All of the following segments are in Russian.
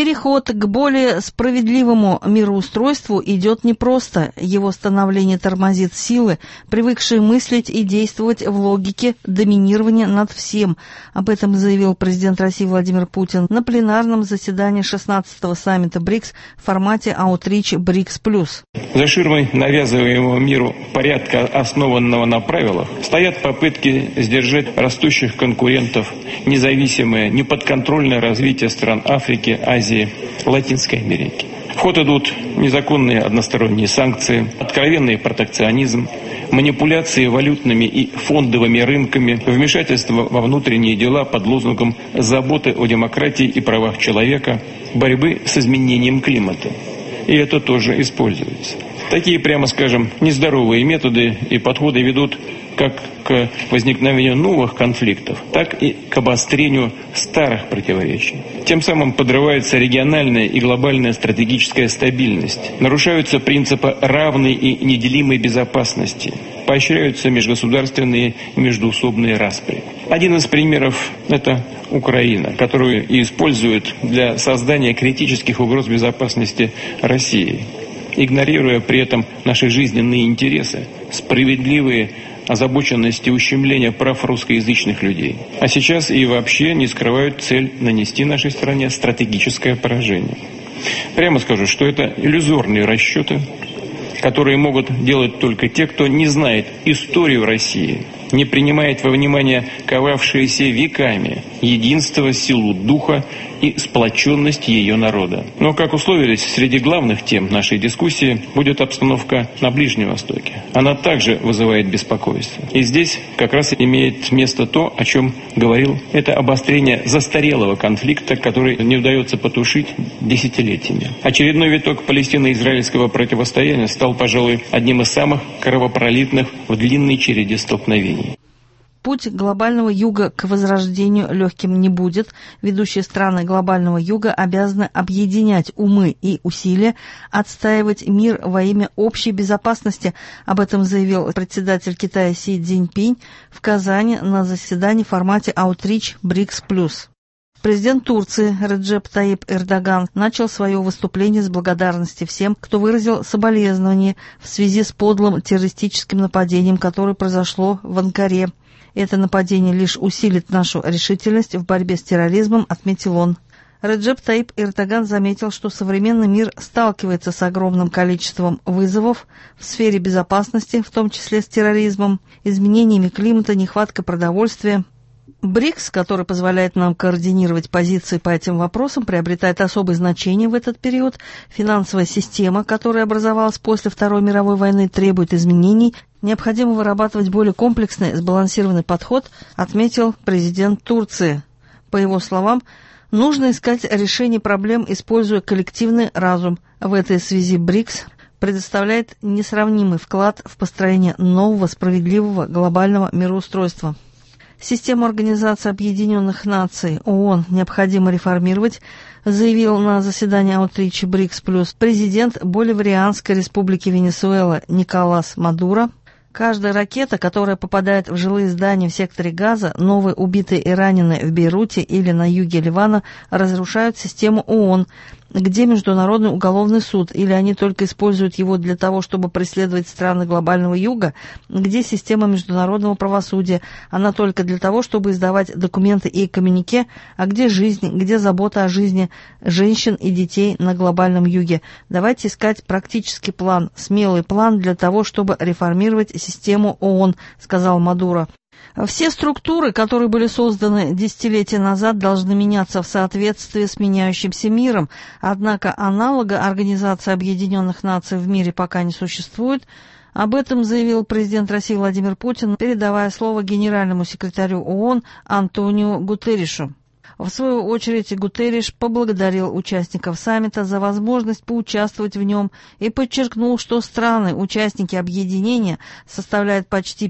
Переход к более справедливому мироустройству идет непросто. Его становление тормозит силы, привыкшие мыслить и действовать в логике доминирования над всем. Об этом заявил президент России Владимир Путин на пленарном заседании 16-го саммита БРИКС в формате Outreach BRICS+. За ширмой навязываемого миру порядка, основанного на правилах, стоят попытки сдержать растущих конкурентов, независимое, неподконтрольное развитие стран Африки, Азии, Латинской Америки. В ход идут незаконные односторонние санкции, откровенный протекционизм, манипуляции валютными и фондовыми рынками, вмешательство во внутренние дела под лозунгом заботы о демократии и правах человека, борьбы с изменением климата. И это тоже используется. Такие, прямо скажем, нездоровые методы и подходы ведут как к возникновению новых конфликтов, так и к обострению старых противоречий. Тем самым подрывается региональная и глобальная стратегическая стабильность, нарушаются принципы равной и неделимой безопасности, поощряются межгосударственные и междоусобные распри. Один из примеров – это Украина, которую и используют для создания критических угроз безопасности России, игнорируя при этом наши жизненные интересы, справедливые озабоченность и ущемление прав русскоязычных людей. А сейчас и вообще не скрывают цель нанести нашей стране стратегическое поражение. Прямо скажу, что это иллюзорные расчеты, которые могут делать только те, кто не знает историю России, не принимает во внимание ковавшиеся веками единство, силу духа и сплоченность ее народа. Но, как условились, среди главных тем нашей дискуссии будет обстановка на Ближнем Востоке. Она также вызывает беспокойство. И здесь как раз имеет место то, о чем говорил, это обострение застарелого конфликта, который не удается потушить десятилетиями. Очередной виток палестино-израильского противостояния стал, пожалуй, одним из самых кровопролитных в длинной череде столкновений. Путь глобального юга к возрождению легким не будет. Ведущие страны глобального юга обязаны объединять умы и усилия, отстаивать мир во имя общей безопасности. Об этом заявил председатель Китая Си Цзиньпинь в Казани на заседании в формате Outreach BRICS+. Президент Турции Реджеп Таyyip Эрдоган начал свое выступление с благодарности всем, кто выразил соболезнования в связи с подлым террористическим нападением, которое произошло в Анкаре. Это нападение лишь усилит нашу решительность в борьбе с терроризмом, отметил он. Реджеп Таyyip Эрдоган заметил, что современный мир сталкивается с огромным количеством вызовов в сфере безопасности, в том числе с терроризмом, изменениями климата, нехваткой продовольствия. БРИКС, который позволяет нам координировать позиции по этим вопросам, приобретает особое значение в этот период. Финансовая система, которая образовалась после Второй мировой войны, требует изменений. Необходимо вырабатывать более комплексный, сбалансированный подход, отметил президент Турции. По его словам, нужно искать решение проблем, используя коллективный разум. В этой связи БРИКС предоставляет несравнимый вклад в построение нового справедливого глобального мироустройства. Систему Организации Объединенных Наций ООН необходимо реформировать, заявил на заседании Outreach BRICS+, президент Боливарианской республики Венесуэла Николас Мадуро. Каждая ракета, которая попадает в жилые здания в секторе Газа, новые убитые и раненые в Бейруте или на юге Ливана, разрушают систему ООН, где Международный уголовный суд, или они только используют его для того, чтобы преследовать страны глобального юга, где система международного правосудия, она только для того, чтобы издавать документы и коммюнике, а где жизнь, где забота о жизни женщин и детей на глобальном юге. Давайте искать практический план, смелый план для того, чтобы реформировать систему ООН, сказал Мадуро. Все структуры, которые были созданы десятилетия назад, должны меняться в соответствии с меняющимся миром. Однако аналога Организации Объединенных Наций в мире пока не существует. Об этом заявил президент России Владимир Путин, передавая слово генеральному секретарю ООН Антониу Гутерришу. В свою очередь Гутерриш поблагодарил участников саммита за возможность поучаствовать в нем и подчеркнул, что страны-участники объединения составляют почти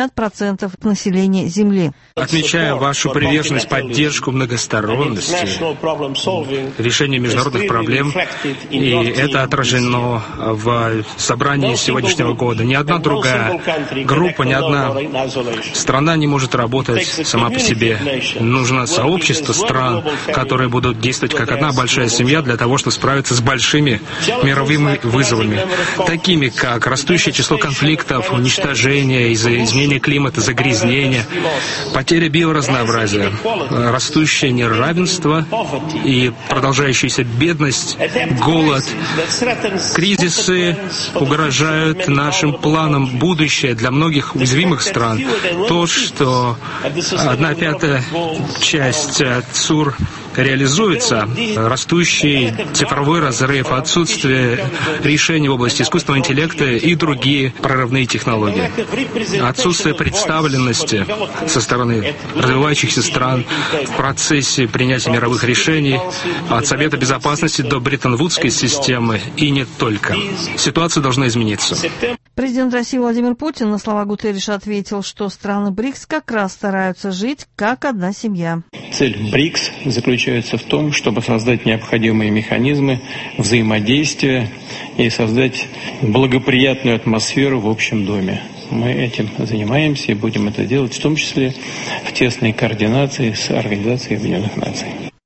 50% населения Земли. Отмечая вашу приверженность, поддержку, многосторонности, решению международных проблем, и это отражено в собрании сегодняшнего года. Ни одна другая группа, ни одна страна не может работать сама по себе. Нужно сообщество стран, которые будут действовать как одна большая семья для того, чтобы справиться с большими мировыми вызовами, такими как растущее число конфликтов, уничтожение из-за изменения климата, загрязнения, потеря биоразнообразия, растущее неравенство и продолжающаяся бедность, голод. Кризисы угрожают нашим планам будущее для многих уязвимых стран. То, что 1/5 часть ЦУР реализуется, растущий цифровой разрыв, отсутствие решений в области искусственного интеллекта и другие прорывные технологии, отсутствие представленности со стороны развивающихся стран в процессе принятия мировых решений от Совета Безопасности до Бреттон-Вудской системы и не только. Ситуация должна измениться. Президент России Владимир Путин на слова Гутерриша ответил, что страны БРИКС как раз стараются жить как одна семья. Цель БРИКС заключается в том, чтобы создать необходимые механизмы взаимодействия и создать благоприятную атмосферу в общем доме. Мы этим занимаемся и будем это делать, в том числе в тесной координации с Организацией Объединенных Наций.